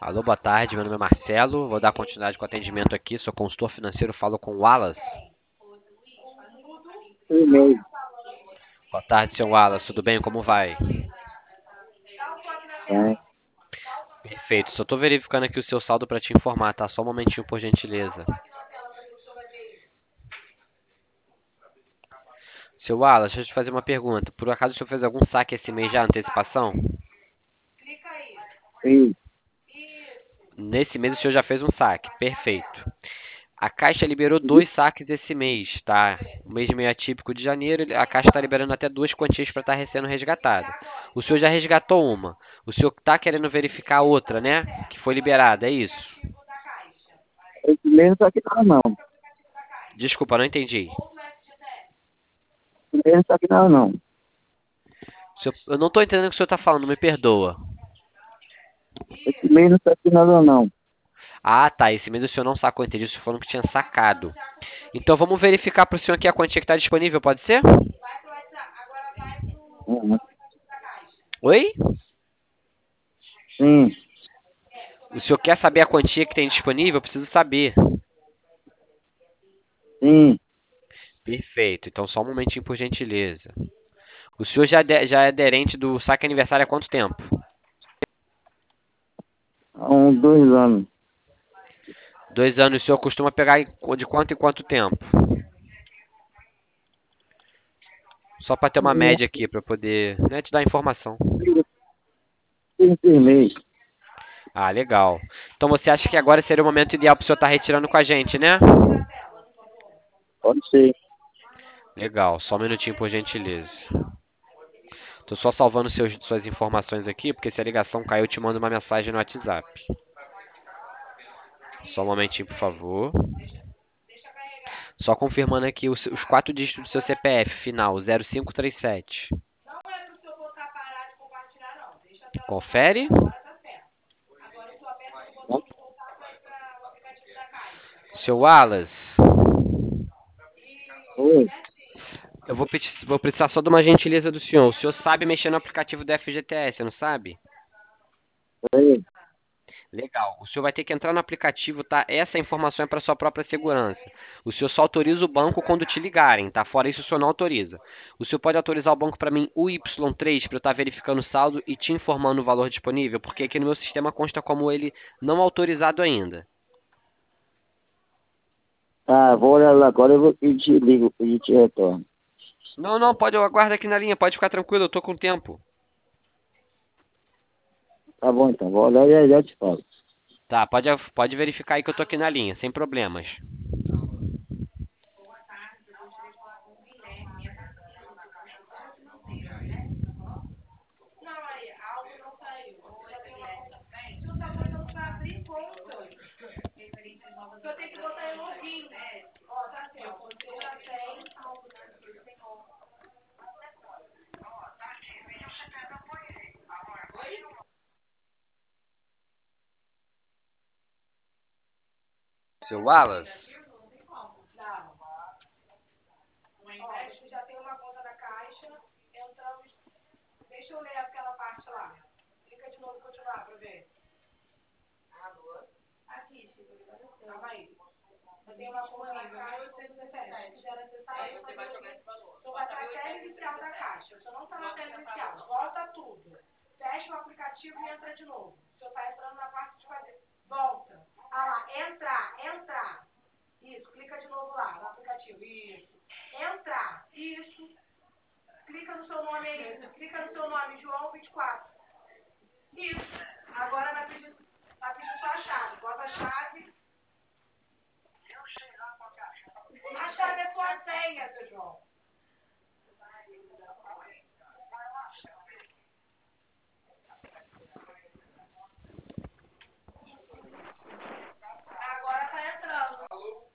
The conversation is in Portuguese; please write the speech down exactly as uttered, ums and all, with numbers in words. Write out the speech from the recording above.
Alô, boa tarde. Meu nome é Marcelo. Vou dar continuidade com o atendimento aqui. Sou consultor financeiro. Falo com o Wallace. E-mail, Boa tarde, seu Wallace. Tudo bem? Como vai? né? Perfeito. Só estou verificando aqui o seu saldo para te informar, tá? Só um momentinho, por gentileza. Seu Wallace, deixa eu te fazer uma pergunta. Por acaso o senhor fez algum saque esse mês já, antecipação? E, Nesse mês o senhor já fez um saque. Perfeito. A Caixa liberou dois saques esse mês, tá? O mês meio atípico de janeiro, a Caixa está liberando até duas quantias para estar sendo resgatada. O senhor já resgatou uma. O senhor está querendo verificar a outra, né? Que foi liberada, é isso? esse mesmo só que não, não. Desculpa, não entendi. Esse mesmo só que não, não. Senhor- Eu não estou entendendo o que o senhor está falando, me perdoa. Esse mesmo só que não, não. Ah, tá. Esse mês o senhor não sacou, entendi. O senhor falou que tinha sacado. Então vamos verificar para o senhor aqui a quantia que está disponível, pode ser? Uhum. Oi? Sim, O senhor quer saber a quantia que tem disponível? Eu preciso saber. sim. Perfeito. Então só um momentinho, por gentileza. O senhor já, de- já é aderente do saque aniversário há quanto tempo? Há uns dois anos. Dois anos. O senhor costuma pegar de quanto em quanto tempo? Só para ter uma Uns média aqui, para poder, né, te dar informação. Seis seis meses. Ah, legal. Então você acha que agora seria o momento ideal para o senhor estar retirando com a gente, né? Pode ser. Legal. Só um minutinho, por gentileza. Tô só salvando seus, suas informações aqui, porque se a ligação caiu, eu te mando uma mensagem no WhatsApp. Só um momentinho, por favor. Só confirmando aqui os, os quatro dígitos do seu C P F, final zero cinco três sete. Confere. Seu Wallace, Oi, eu vou, pedir- vou precisar só de uma gentileza do senhor. O senhor sabe mexer no aplicativo do F G T S, não sabe? oi. Legal. O senhor vai ter que entrar no aplicativo, tá? Essa informação é para sua própria segurança. O senhor só autoriza o banco quando te ligarem, tá? Fora isso, o senhor não autoriza. O senhor pode autorizar o banco para mim o Y três para eu estar verificando o saldo e te informando o valor disponível, porque aqui no meu sistema consta como ele não autorizado ainda. Tá, vou olhar lá agora, eu vou pedir, ligo, pedir te retorno. Não, não, pode, eu aguardo aqui na linha, pode ficar tranquilo, eu tô com tempo. Tá bom então, vou olhar e aí já te falo. Tá, pode, pode verificar aí que eu tô aqui na linha, sem problemas. Seu Wallace,